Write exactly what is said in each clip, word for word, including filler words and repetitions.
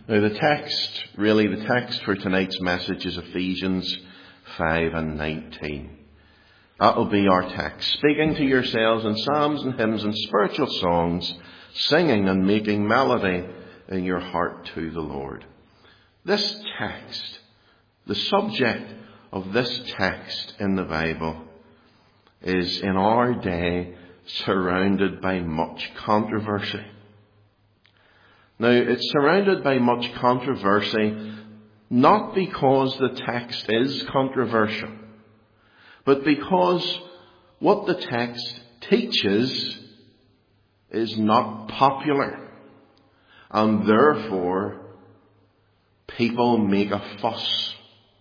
Now the text, really the text for tonight's message is Ephesians five and nineteen. That'll be our text. Speaking to yourselves in psalms and hymns and spiritual songs, singing and making melody in your heart to the Lord. This text, the subject of this text in the Bible, is in our day surrounded by much controversy. Now, it's surrounded by much controversy not because the text is controversial, but because what the text teaches is not popular, and therefore people make a fuss.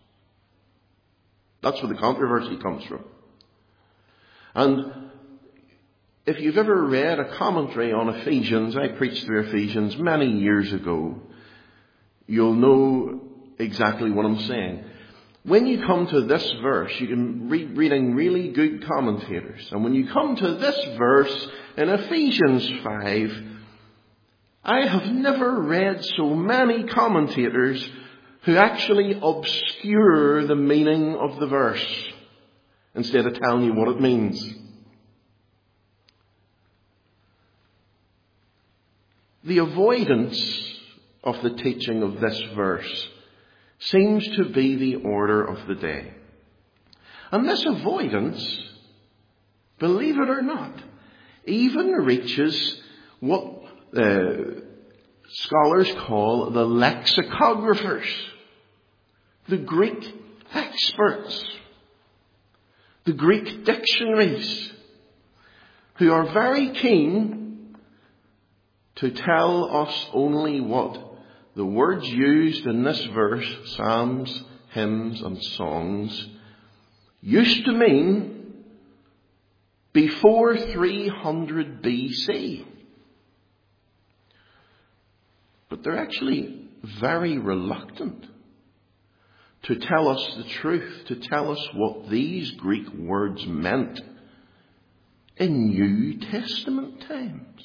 That's where the controversy comes from. And if you've ever read a commentary on Ephesians, I preached through Ephesians many years ago, you'll know exactly what I'm saying. When you come to this verse, you can read reading really good commentators. And when you come to this verse in Ephesians five, I have never read so many commentators who actually obscure the meaning of the verse instead of telling you what it means. The avoidance of the teaching of this verse seems to be the order of the day. And this avoidance, believe it or not, even reaches what uh, scholars call the lexicographers, the Greek experts, the Greek dictionaries, who are very keen to tell us only what the words used in this verse, psalms, hymns and songs, used to mean before three hundred B C. But they're actually very reluctant to tell us the truth, to tell us what these Greek words meant in New Testament times.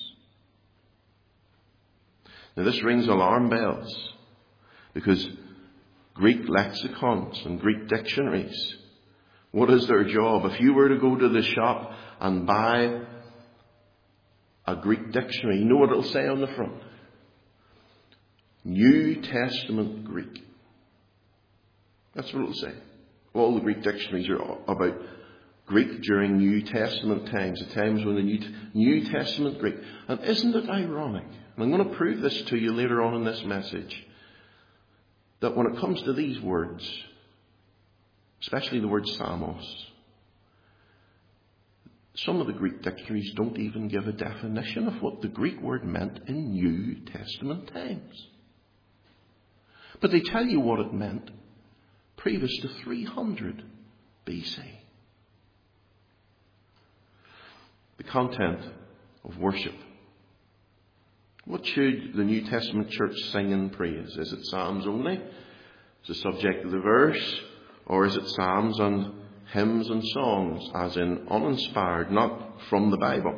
Now this rings alarm bells, because Greek lexicons and Greek dictionaries, what is their job? If you were to go to the shop and buy a Greek dictionary, you know what it'll say on the front? New Testament Greek. That's what it'll say. All the Greek dictionaries are about Greek during New Testament times, the times when the New, New Testament Greek. And isn't it ironic? And I'm going to prove this to you later on in this message, that when it comes to these words, especially the word Samos, some of the Greek dictionaries don't even give a definition of what the Greek word meant in New Testament times. But they tell you what it meant previous to three hundred B C. The content of worship. What should the New Testament church sing and praise? Is it psalms only? Is the subject of the verse? Or is it psalms and hymns and songs, as in uninspired, not from the Bible?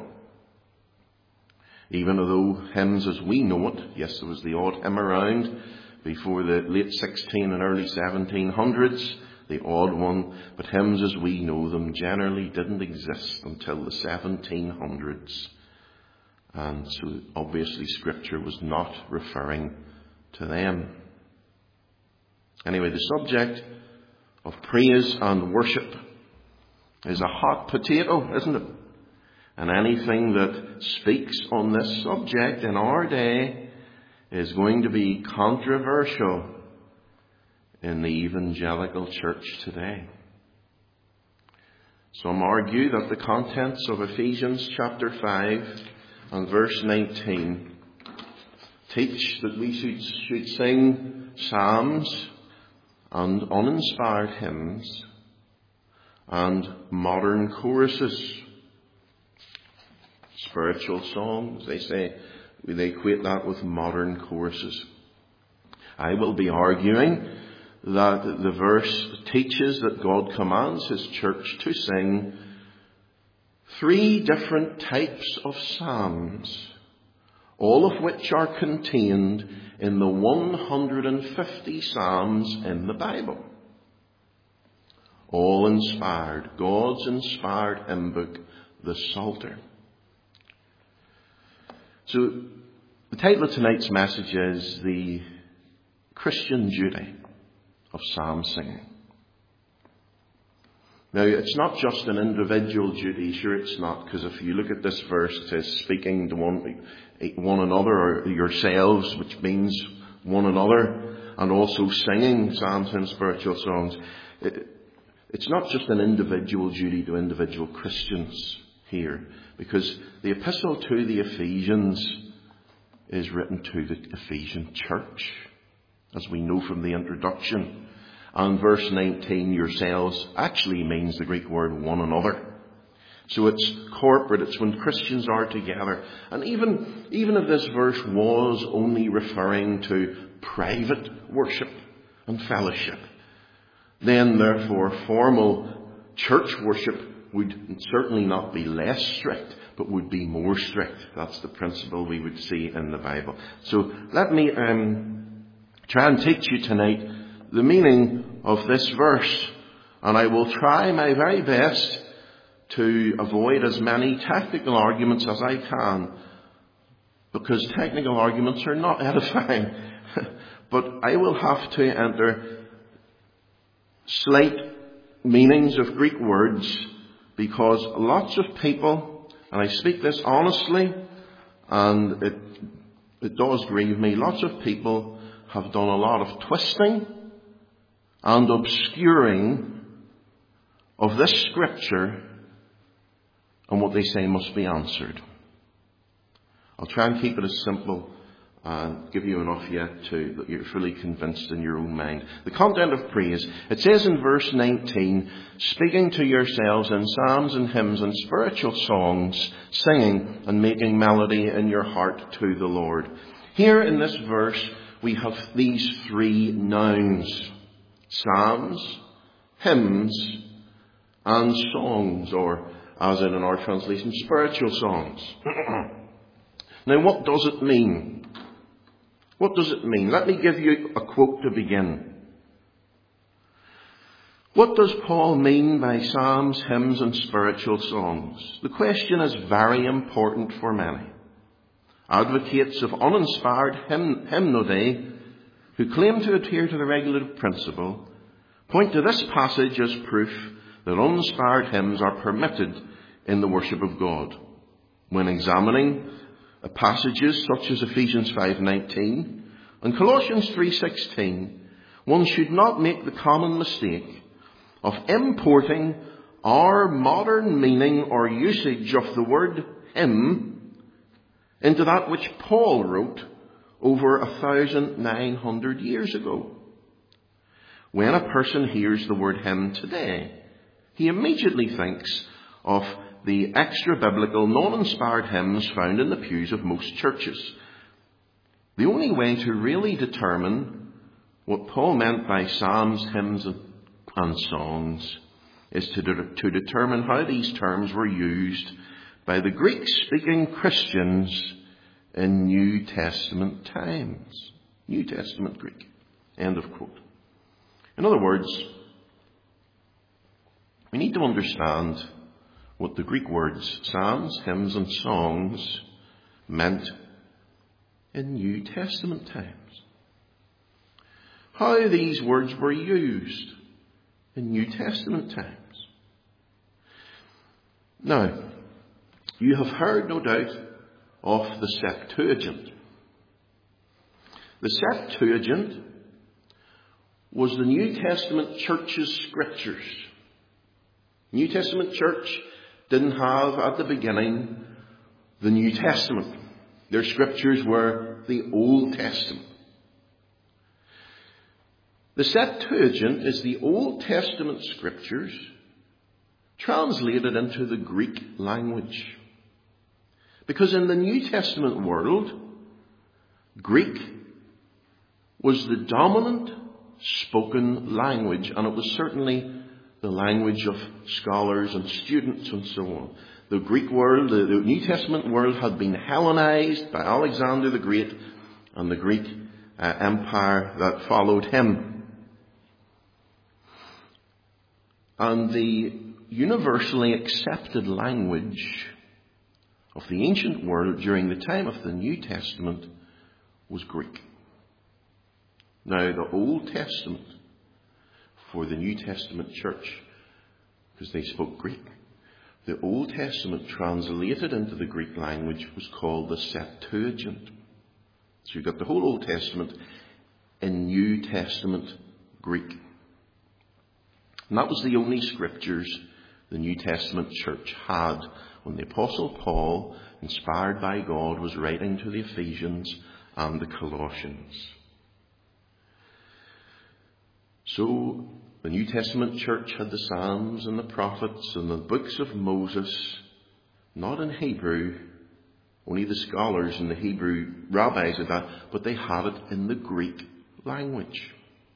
Even though hymns as we know it, yes, there was the odd hymn around before the late sixteen and early seventeen hundreds, the odd one, but hymns as we know them generally didn't exist until the seventeen hundreds. And so obviously Scripture was not referring to them. Anyway, the subject of praise and worship is a hot potato, isn't it? And anything that speaks on this subject in our day is going to be controversial in the evangelical church today. Some argue that the contents of Ephesians chapter five and verse nineteen teach that we should, should sing psalms and uninspired hymns and modern choruses, spiritual songs. They say they equate that with modern choruses. I will be arguing that the verse teaches that God commands His church to sing three different types of psalms all of which are contained in the one hundred fifty Psalms in the Bible. All inspired, God's inspired hymn book, the Psalter. So, the title of tonight's message is The Christian Duty of Psalm Singing. Now, it's not just an individual duty, sure it's not, because if you look at this verse, it says speaking to one, one another, or yourselves, which means one another, and also singing psalms and spiritual songs. It, it's not just an individual duty to individual Christians here, because the epistle to the Ephesians is written to the Ephesian church, as we know from the introduction. And verse nineteen, yourselves, actually means the Greek word one another. So it's corporate, it's when Christians are together. And even, even if this verse was only referring to private worship and fellowship, then therefore formal church worship would certainly not be less strict, but would be more strict. That's the principle we would see in the Bible. So let me um, try and teach you tonight the meaning of this verse, and I will try my very best to avoid as many technical arguments as I can, because technical arguments are not edifying. But I will have to enter slight meanings of Greek words, because lots of people, and I speak this honestly, and it, it does grieve me, lots of people have done a lot of twisting and obscuring of this scripture and what they say must be answered. I'll try and keep it as simple and give you enough yet to that you're fully convinced in your own mind. The content of praise. It says in verse nineteen, speaking to yourselves in psalms and hymns and spiritual songs, singing and making melody in your heart to the Lord. Here in this verse we have these three nouns: psalms, hymns, and songs, or as in our translation, spiritual songs. Now, what does it mean? What does it mean? Let me give you a quote to begin. What does Paul mean by psalms, hymns, and spiritual songs? The question is very important for many. Advocates of uninspired hymn- hymnody who claim to adhere to the regulative principle point to this passage as proof that uninspired hymns are permitted in the worship of God. When examining passages such as Ephesians five nineteen and Colossians three sixteen, one should not make the common mistake of importing our modern meaning or usage of the word hymn into that which Paul wrote over a thousand nine hundred years ago. When a person hears the word hymn today, he immediately thinks of the extra-biblical, non-inspired hymns found in the pews of most churches. The only way to really determine what Paul meant by psalms, hymns, and songs is to, de- to determine how these terms were used by the Greek-speaking Christians in New Testament times. New Testament Greek. End of quote. In other words, we need to understand what the Greek words psalms, hymns, and songs meant in New Testament times. How these words were used in New Testament times. Now, you have heard, no doubt, of the Septuagint. The Septuagint was the New Testament church's scriptures. New Testament church didn't have at the beginning the New Testament. Their scriptures were the Old Testament. The Septuagint is the Old Testament scriptures translated into the Greek language. Because in the New Testament world, Greek was the dominant spoken language, and it was certainly the language of scholars and students and so on. the Greek world, the, the New Testament world, had been Hellenized by Alexander the Great and the Greek uh, Empire that followed him. And the universally accepted language of the ancient world during the time of the New Testament was Greek. Now, the Old Testament for the New Testament church, because they spoke Greek, the Old Testament translated into the Greek language was called the Septuagint. So you've got the whole Old Testament in New Testament Greek. And that was the only scriptures the New Testament church had when the Apostle Paul, inspired by God, was writing to the Ephesians and the Colossians. So the New Testament church had the Psalms and the prophets and the books of Moses, not in Hebrew. Only the scholars and the Hebrew rabbis had that, but they had it in the Greek language.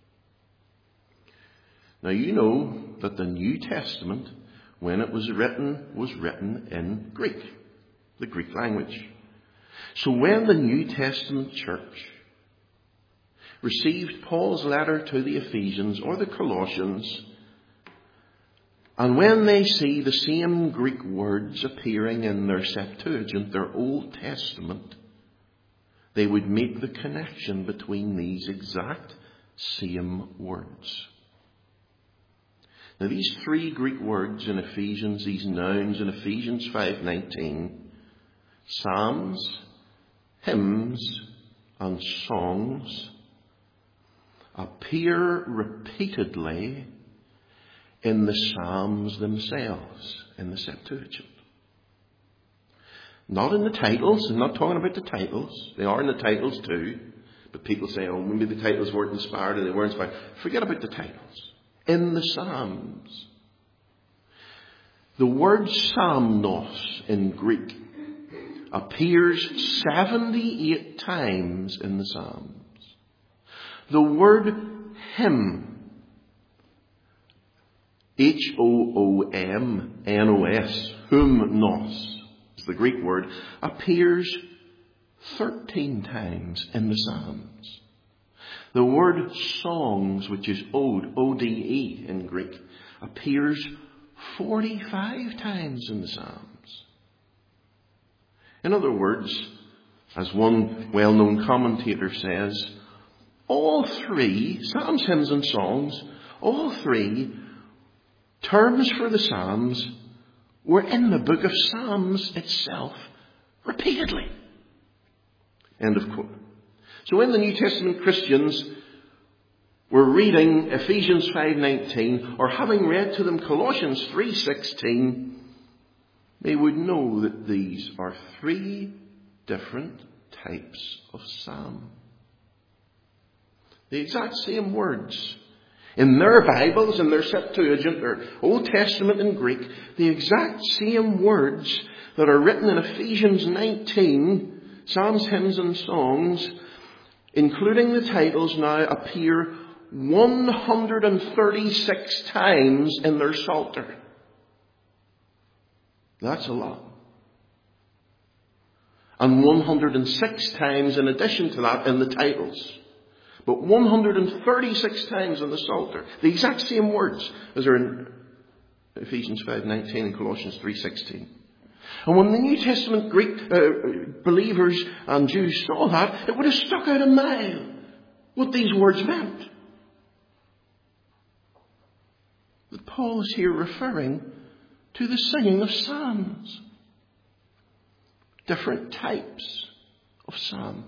Now you know that the New Testament, when it was written, was written in Greek, the Greek language. So when the New Testament church received Paul's letter to the Ephesians or the Colossians, and when they see the same Greek words appearing in their Septuagint, their Old Testament, they would make the connection between these exact same words. Now these three Greek words in Ephesians, these nouns in Ephesians five nineteen, psalms, hymns and songs, appear repeatedly in the Psalms themselves, in the Septuagint. Not in the titles. I'm not talking about the titles. They are in the titles too. But people say, oh, maybe the titles weren't inspired or they weren't inspired. Forget about the titles. In the Psalms. The word psalmos in Greek appears seventy-eight times in the Psalms. The word hymn, H O O M N O S, hymnos, is the Greek word, appears thirteen times in the Psalms. The word songs, which is ode, O D E in Greek, appears forty-five times in the Psalms. In other words, as one well-known commentator says, all three, Psalms, hymns and songs, all three terms for the Psalms were in the book of Psalms itself repeatedly. End of quote. So when the New Testament Christians were reading Ephesians five nineteen or having read to them Colossians three sixteen, they would know that these are three different types of psalm. The exact same words. In their Bibles, in their Septuagint, their Old Testament in Greek, the exact same words that are written in Ephesians nineteen, Psalms, hymns and songs, including the titles now, appear one hundred thirty-six times in their Psalter. That's a lot. And one hundred six times in addition to that in the titles. But one hundred thirty-six times in the Psalter. The exact same words as are in Ephesians five nineteen and Colossians three sixteen. And when the New Testament Greek uh, believers and Jews saw that, it would have stuck out a mile what these words meant. But Paul is here referring to the singing of psalms. Different types of psalm.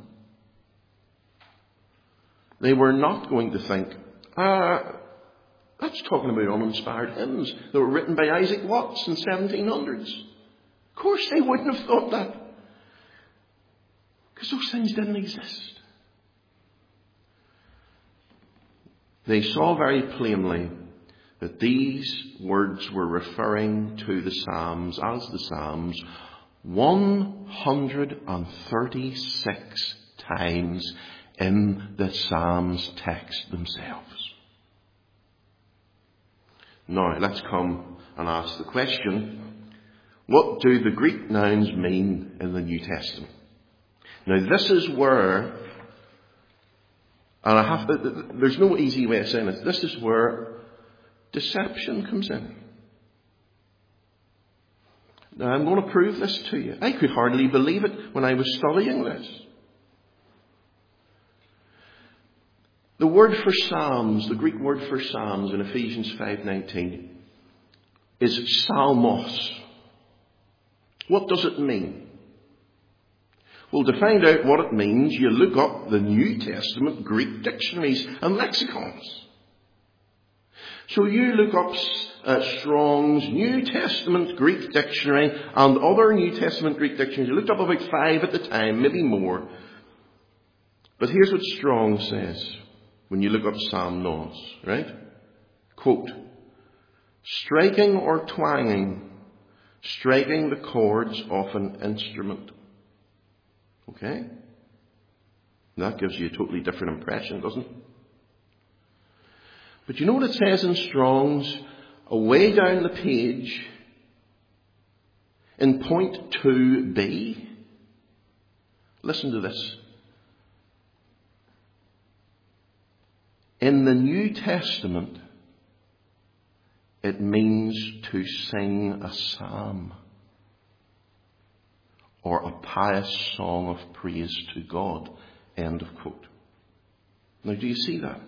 They were not going to think, ah, that's talking about uninspired hymns that were written by Isaac Watts in seventeen hundreds. Of course they wouldn't have thought that. Because those things didn't exist. They saw very plainly that these words were referring to the Psalms as the Psalms one hundred thirty-six times in the Psalms text themselves. Now, let's come and ask the question, What do the Greek nouns mean in the New Testament? Now this is where, and I have to, there's no easy way of saying it, this is where deception comes in. Now I'm going to prove this to you. I could hardly believe it when I was studying this. The word for Psalms, the Greek word for Psalms in Ephesians five nineteen is psalmos. What does it mean? Well, to find out what it means, you look up the New Testament Greek dictionaries and lexicons. So you look up uh, Strong's New Testament Greek Dictionary and other New Testament Greek dictionaries. You looked up about five at the time, maybe more. But here's what Strong says when you look up psalmos, right? Quote, striking or twanging, striking the chords of an instrument. Okay? That gives you a totally different impression, doesn't it? But you know what it says in Strong's, away down the page, in point two B? Listen to this. In the New Testament, it means to sing a psalm or a pious song of praise to God. End of quote. Now, do you see that?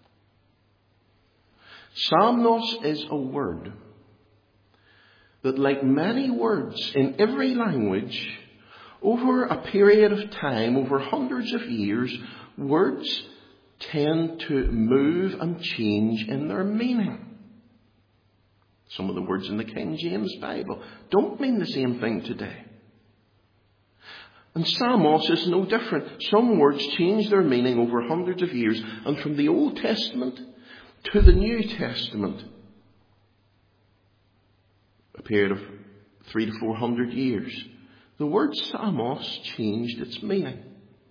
Psalmos is a word that, like many words in every language, over a period of time, over hundreds of years, words tend to move and change in their meaning. Some of the words in the King James Bible don't mean the same thing today. And psalmos is no different. Some words change their meaning over hundreds of years, and from the Old Testament to the New Testament, a period of three to four hundred years, the word psalmos changed its meaning.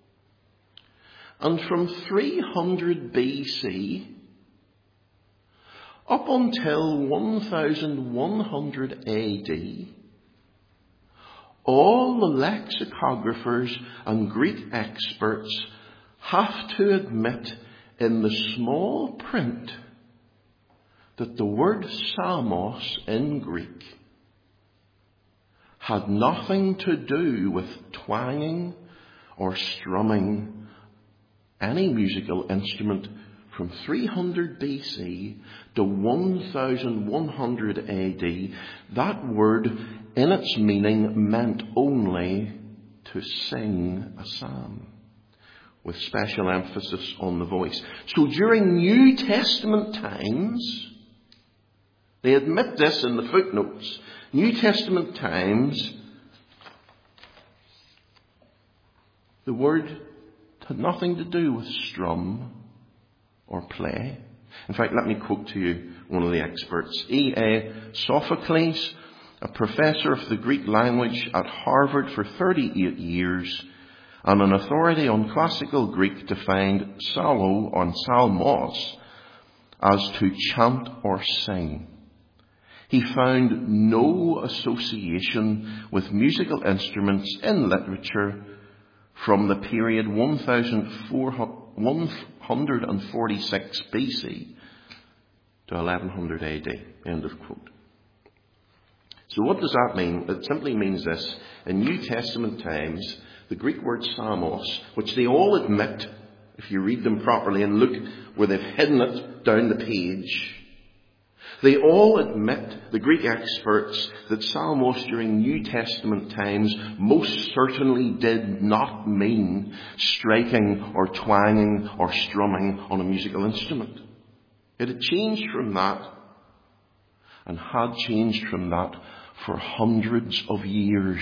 And from three hundred B C up until one thousand one hundred A D, all the lexicographers and Greek experts have to admit in the small print that the word psalmos in Greek had nothing to do with twanging or strumming any musical instrument from three hundred B C to one thousand one hundred A D. That word in its meaning meant only to sing a psalm, with special emphasis on the voice. So during New Testament times, they admit this in the footnotes, New Testament times, the word had nothing to do with strum or play. In fact, let me quote to you one of the experts. E A Sophocles, a professor of the Greek language at Harvard for thirty-eight years, and an authority on classical Greek, defined psallo on psalmos as to chant or sing. He found no association with musical instruments in literature from the period one thousand four hundred forty-six B C to eleven hundred A D. End of quote. So what does that mean? It simply means this. In New Testament times, the Greek word psalmos, which they all admit, if you read them properly and look where they've hidden it down the page, they all admit, the Greek experts, that psalmos during New Testament times most certainly did not mean striking or twanging or strumming on a musical instrument. It had changed from that, and had changed from that for hundreds of years.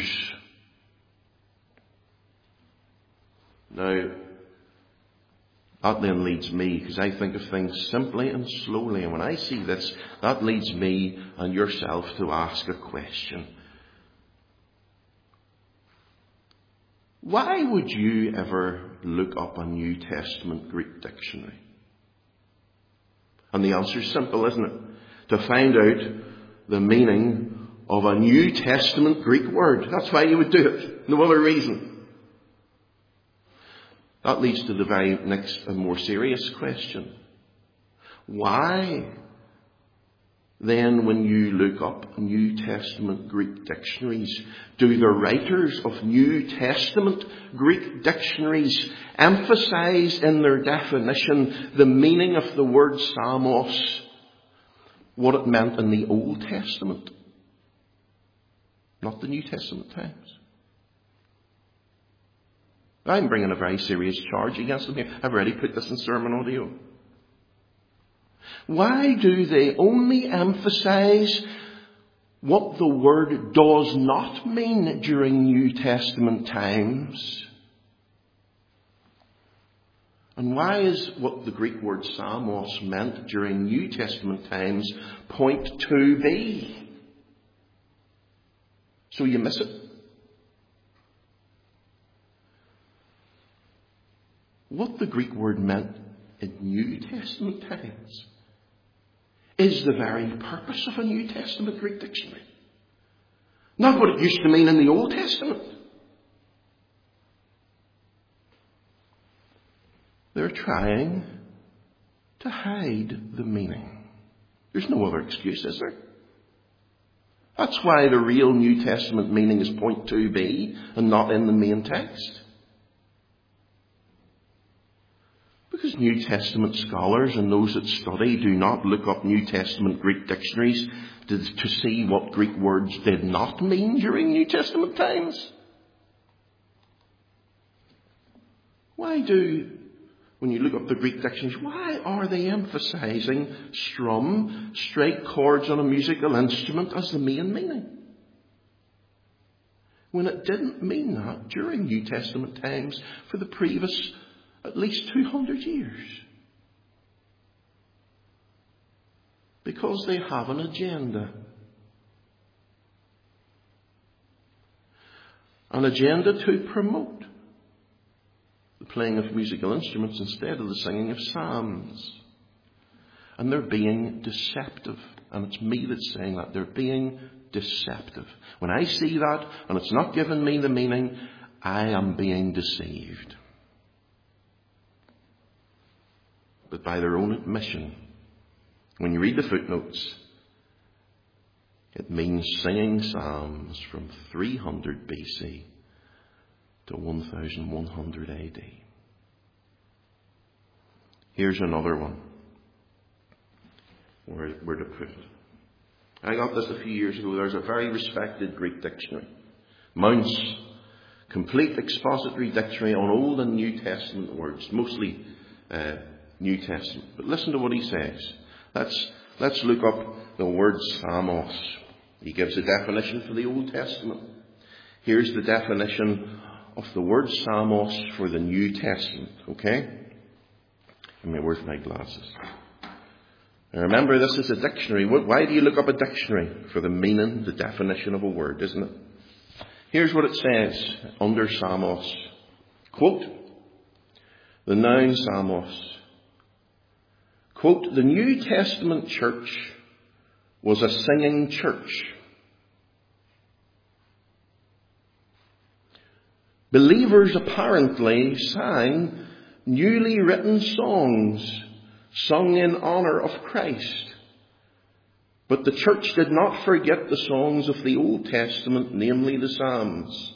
Now, that then leads me, because I think of things simply and slowly, and when I see this, that leads me and yourself to ask a question. Why would you ever look up a New Testament Greek dictionary? And the answer is simple, isn't it? To find out the meaning of a New Testament Greek word. That's why you would do it. No other reason. That leads to the very next and more serious question. Why, then, when you look up New Testament Greek dictionaries, do the writers of New Testament Greek dictionaries emphasize in their definition the meaning of the word Samos, what it meant in the Old Testament, not the New Testament times? I'm bringing a very serious charge against them here. I've already put this in sermon audio. Why do they only emphasize what the word does not mean during New Testament times? And why is what the Greek word Samos meant during New Testament times point to B? So you miss it. What the Greek word meant in New Testament times is the very purpose of a New Testament Greek dictionary. Not what it used to mean in the Old Testament. They're trying to hide the meaning. There's no other excuse, is there? That's why the real New Testament meaning is point two b and not in the main text. Because New Testament scholars and those that study do not look up New Testament Greek dictionaries to, to see what Greek words did not mean during New Testament times. Why do, when you look up the Greek dictionaries, why are they emphasizing strum, straight chords on a musical instrument as the main meaning? When it didn't mean that during New Testament times for the previous at least two hundred years. Because they have an agenda. An agenda to promote the playing of musical instruments instead of the singing of psalms. And they're being deceptive. And it's me that's saying that. They're being deceptive. When I see that and it's not giving me the meaning, I am being deceived. But by their own admission, when you read the footnotes, it means singing psalms from three hundred B C to one thousand one hundred A D. Here's another one. Where, where to put it. I got this a few years ago. There's a very respected Greek dictionary. Mount's Complete Expository Dictionary on Old and New Testament words. Mostly uh, New Testament. But listen to what he says. Let's, let's look up the word Samos. He gives a definition for the Old Testament. Here's the definition of the word Samos for the New Testament. Okay? I mean, where's my glasses? Now remember, this is a dictionary. Why do you look up a dictionary? For the meaning, the definition of a word, isn't it? Here's what it says under Samos. Quote, the noun Samos. Quote, the New Testament church was a singing church. Believers apparently sang newly written songs sung in honor of Christ. But the church did not forget the songs of the Old Testament, namely the Psalms.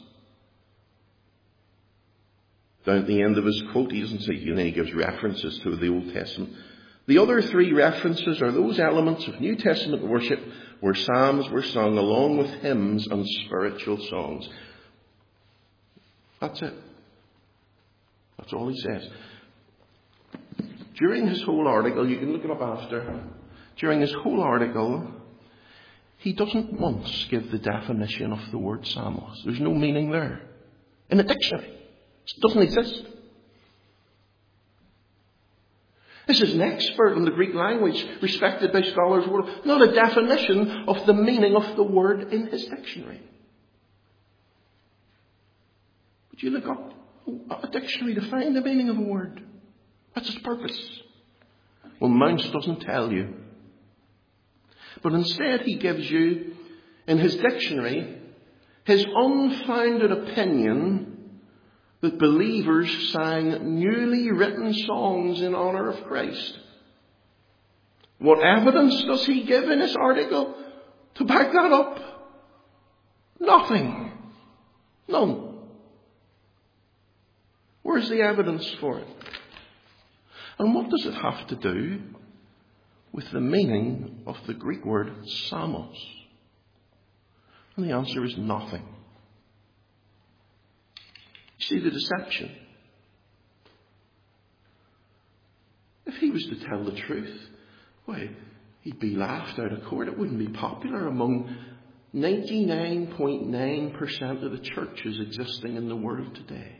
Down at the end of his quote, he doesn't say, and then he gives references to the Old Testament. The other three references are those elements of New Testament worship where psalms were sung along with hymns and spiritual songs. That's it. That's all he says. During his whole article, you can look it up after, during his whole article, he doesn't once give the definition of the word Samos. There's no meaning there. In a dictionary. It doesn't exist. This is an expert in the Greek language, respected by scholars world, not a definition of the meaning of the word in his dictionary. But you look up a dictionary to find the meaning of a word. That's its purpose. Well, Mounce doesn't tell you. But instead he gives you, in his dictionary, his unfounded opinion that believers sang newly written songs in honor of Christ. What evidence does he give in his article to back that up? Nothing. None. Where's the evidence for it? And what does it have to do with the meaning of the Greek word psalmos? And the answer is nothing. You see the deception. If he was to tell the truth, why, he'd be laughed out of court. It wouldn't be popular among ninety-nine point nine percent of the churches existing in the world today.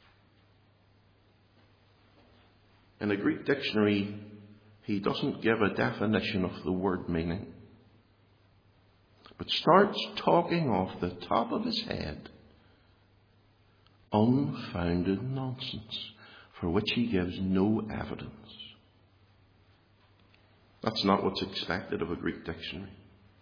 In the Greek dictionary, he doesn't give a definition of the word meaning, but starts talking off the top of his head unfounded nonsense for which he gives no evidence. That's not what's expected of a Greek dictionary.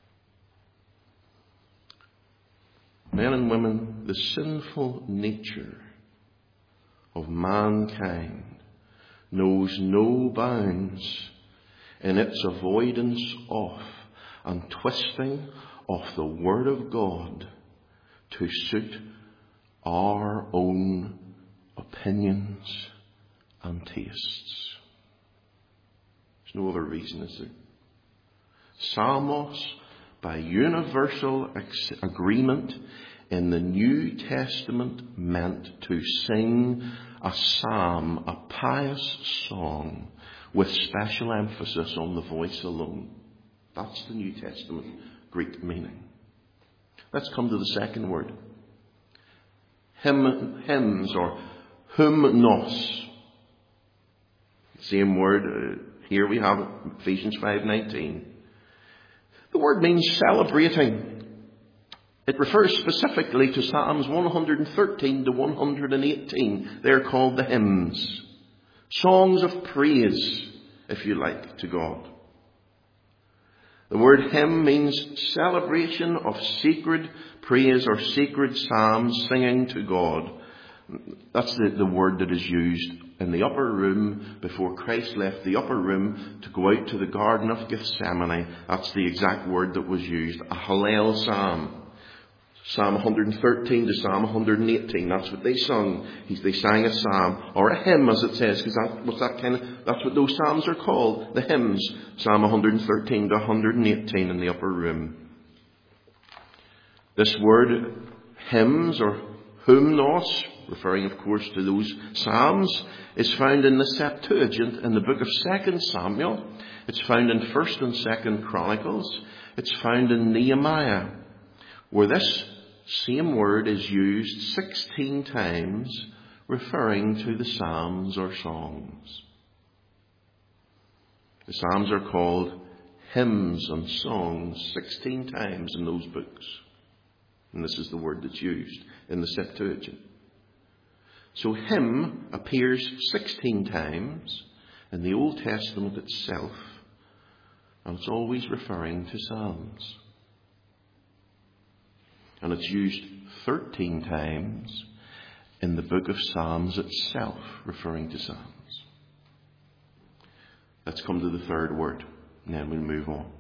Men and women, the sinful nature of mankind knows no bounds in its avoidance of and twisting of the Word of God to suit our own opinions and tastes. There's no other reason, is there? Psalmos, by universal ex- agreement in the New Testament, meant to sing a psalm, a pious song, with special emphasis on the voice alone. That's the New Testament Greek meaning. Let's come to the second word. Hymn, hymns, or hymnos. Same word. Uh, here we have it, Ephesians five nineteen. The word means celebrating. It refers specifically to Psalms one thirteen to one eighteen. They're called the hymns. Songs of praise, if you like, to God. The word hymn means celebration of sacred praise or sacred psalms, singing to God. That's the, the word that is used in the upper room before Christ left the upper room to go out to the Garden of Gethsemane. That's the exact word that was used. A Hallel psalm. Psalm one thirteen to Psalm one eighteen. That's what they sung. They sang a psalm, or a hymn, as it says, because that, what's that kind of, that's what those psalms are called, the hymns. Psalm one thirteen to one eighteen in the upper room. This word, hymns or hymnos, referring of course to those psalms, is found in the Septuagint in the book of Second Samuel. It's found in First and Second Chronicles. It's found in Nehemiah, where this same word is used sixteen times, referring to the psalms or songs. The psalms are called hymns and songs sixteen times in those books. And this is the word that's used in the Septuagint. So hymn appears sixteen times in the Old Testament itself, and it's always referring to psalms. And it's used thirteen times in the book of Psalms itself, referring to psalms. Let's come to the third word, and then we'll move on.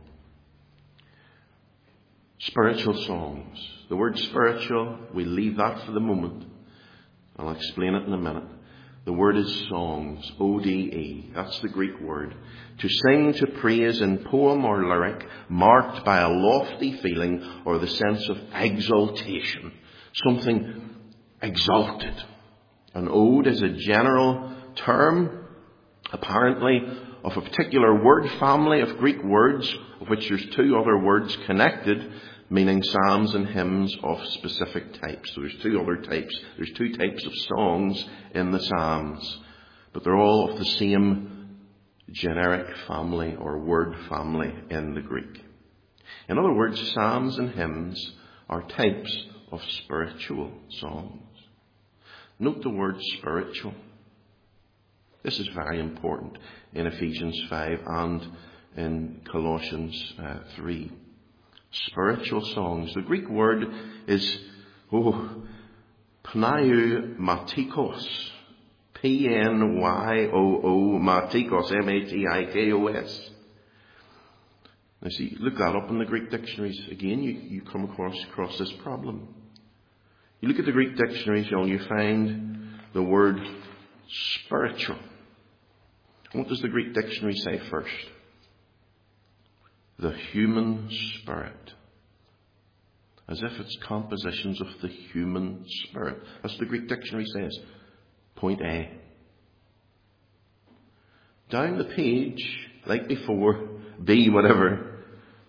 Spiritual songs. The word spiritual, we'll leave that for the moment. I'll explain it in a minute. The word is songs, O D E. That's the Greek word. To sing, to praise in poem or lyric, marked by a lofty feeling or the sense of exaltation. Something exalted. An ode is a general term, apparently, of a particular word family of Greek words, of which there's two other words connected, meaning psalms and hymns of specific types. So there's two other types. There's two types of songs in the psalms, but they're all of the same generic family or word family in the Greek. In other words, psalms and hymns are types of spiritual songs. Note the word spiritual. This is very important in Ephesians five and in Colossians uh, three. spiritual songs. The Greek word is oh, pneumatikos. P N Y O O, matikos, M A T I K O S. Now see, look that up in the Greek dictionaries. Again, you, you come across, across this problem. You look at the Greek dictionaries and you find the word spiritual. What does the Greek dictionary say first? The human spirit. As if it's compositions of the human spirit. That's what the Greek dictionary says. Point A. Down the page, like before, B whatever,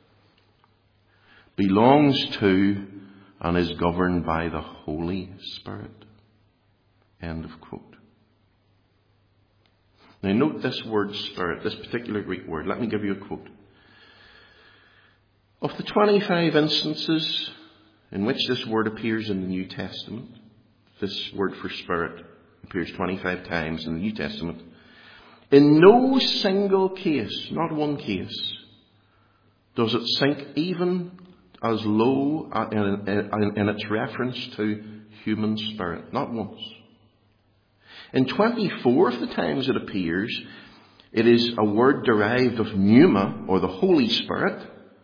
belongs to and is governed by the Holy Spirit. End of quote. Now note this word spirit, this particular Greek word. Let me give you a quote. Of the twenty-five instances in which this word appears in the New Testament, this word for spirit appears twenty-five times in the New Testament. In no single case, not one case, does it sink even as low in, in its reference to human spirit. Not once. In twenty-four of the times it appears, it is a word derived of pneuma, or the Holy Spirit.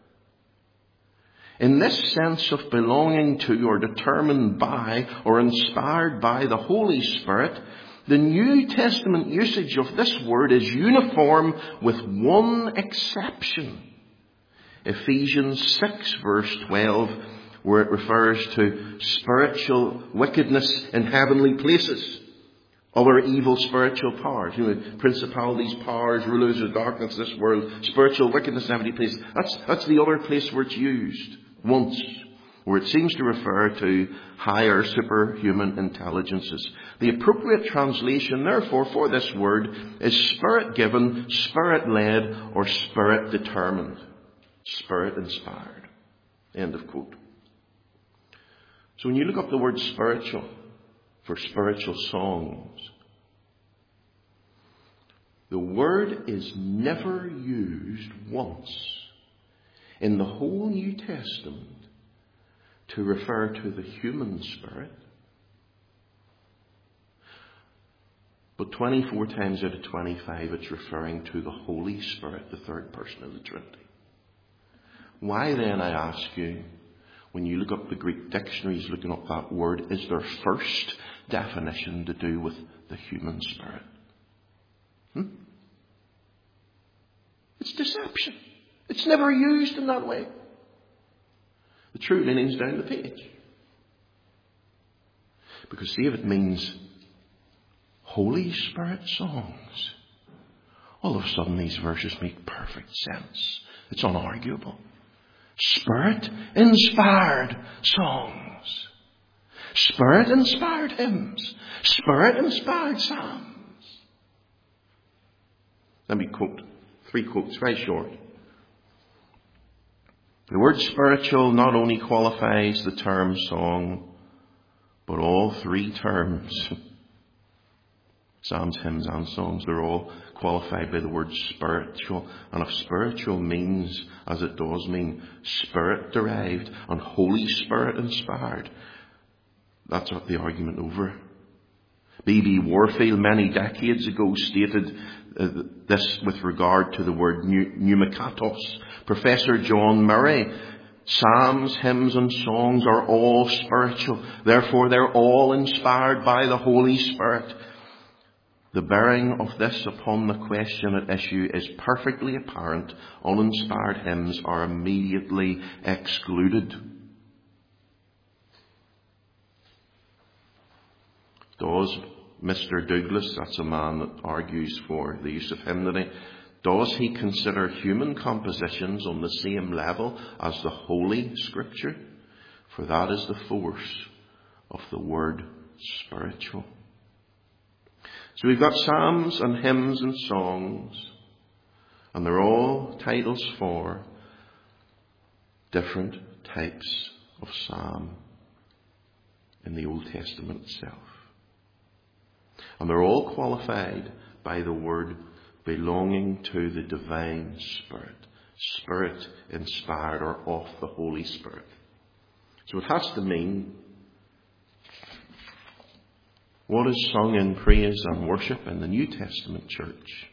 In this sense of belonging to or determined by or inspired by the Holy Spirit, the New Testament usage of this word is uniform with one exception. Ephesians six verse twelve, where it refers to spiritual wickedness in heavenly places. Other evil spiritual powers, you know, principalities, powers, rulers of darkness of this world, spiritual wickedness in heavenly places. That's, that's the other place where it's used. Once, where it seems to refer to higher superhuman intelligences. The appropriate translation, therefore, for this word is spirit-given, spirit-led, or spirit-determined. Spirit-inspired. End of quote. So when you look up the word spiritual for spiritual songs, the word is never used once in the whole New Testament to refer to the human spirit. But twenty-four times out of twenty-five it's referring to the Holy Spirit, the third person of the Trinity. Why then, I ask you, when you look up the Greek dictionaries looking up that word, is their first definition to do with the human spirit? Hmm? It's deception. It's never used in that way. The true meaning's down the page. Because see, if it means Holy Spirit songs, all of a sudden these verses make perfect sense. It's unarguable. Spirit-inspired songs. Spirit-inspired hymns. Spirit-inspired psalms. Let me quote three quotes, very short. The word spiritual not only qualifies the term song, but all three terms, psalms, hymns and songs, they're all qualified by the word spiritual. And if spiritual means, as it does mean, spirit-derived and Holy Spirit-inspired, that's what the argument over. B B Warfield many decades ago stated uh, this with regard to the word pneumakatos. Professor John Murray, psalms, hymns and songs are all spiritual. Therefore they're all inspired by the Holy Spirit. The bearing of this upon the question at issue is perfectly apparent. Uninspired hymns are immediately excluded. Does Mister Douglas, that's a man that argues for the use of hymnody, does he consider human compositions on the same level as the Holy Scripture? For that is the force of the word spiritual. So we've got psalms and hymns and songs, and they're all titles for different types of psalm in the Old Testament itself. And they're all qualified by the word belonging to the divine Spirit. Spirit inspired or of the Holy Spirit. So it has to mean what is sung in praise and worship in the New Testament church.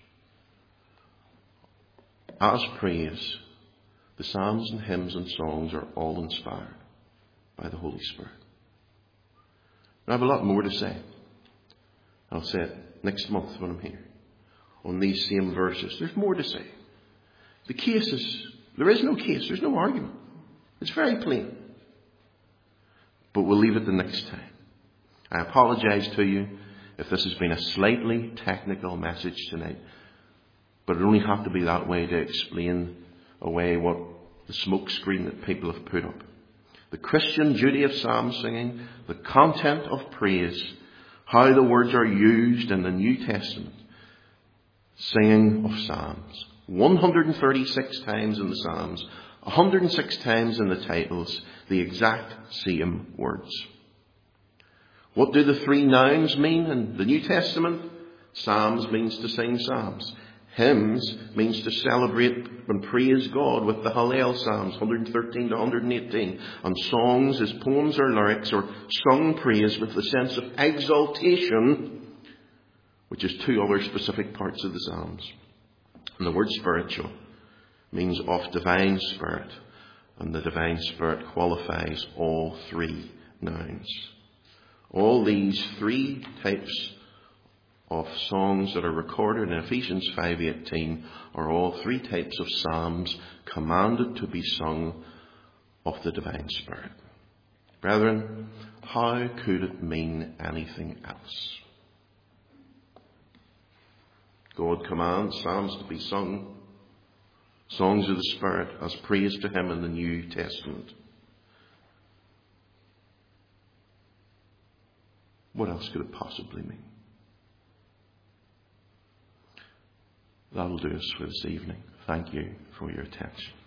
As praise, the psalms and hymns and songs are all inspired by the Holy Spirit. And I have a lot more to say. I'll say it next month when I'm here on these same verses. There's more to say. The case is, there is no case, there's no argument. It's very plain. But we'll leave it the next time. I apologise to you if this has been a slightly technical message tonight, but it only have to be that way to explain away what the smoke screen that people have put up. The Christian duty of psalm singing, the content of praise, how the words are used in the New Testament, singing of psalms. one hundred thirty-six times in the Psalms, one hundred six times in the titles, the exact same words. What do the three nouns mean in the New Testament? Psalms means to sing psalms. Hymns means to celebrate and praise God with the Hallel Psalms, one hundred thirteen to one hundred eighteen. And songs is poems or lyrics or sung praise with the sense of exaltation, which is two other specific parts of the Psalms. And the word spiritual means of divine spirit. And the divine spirit qualifies all three nouns. All these three types of songs that are recorded in Ephesians five eighteen are all three types of psalms commanded to be sung of the divine spirit. Brethren, how could it mean anything else? God commands psalms to be sung, songs of the Spirit, as praise to Him in the New Testament. What else could it possibly mean? That'll do us for this evening. Thank you for your attention.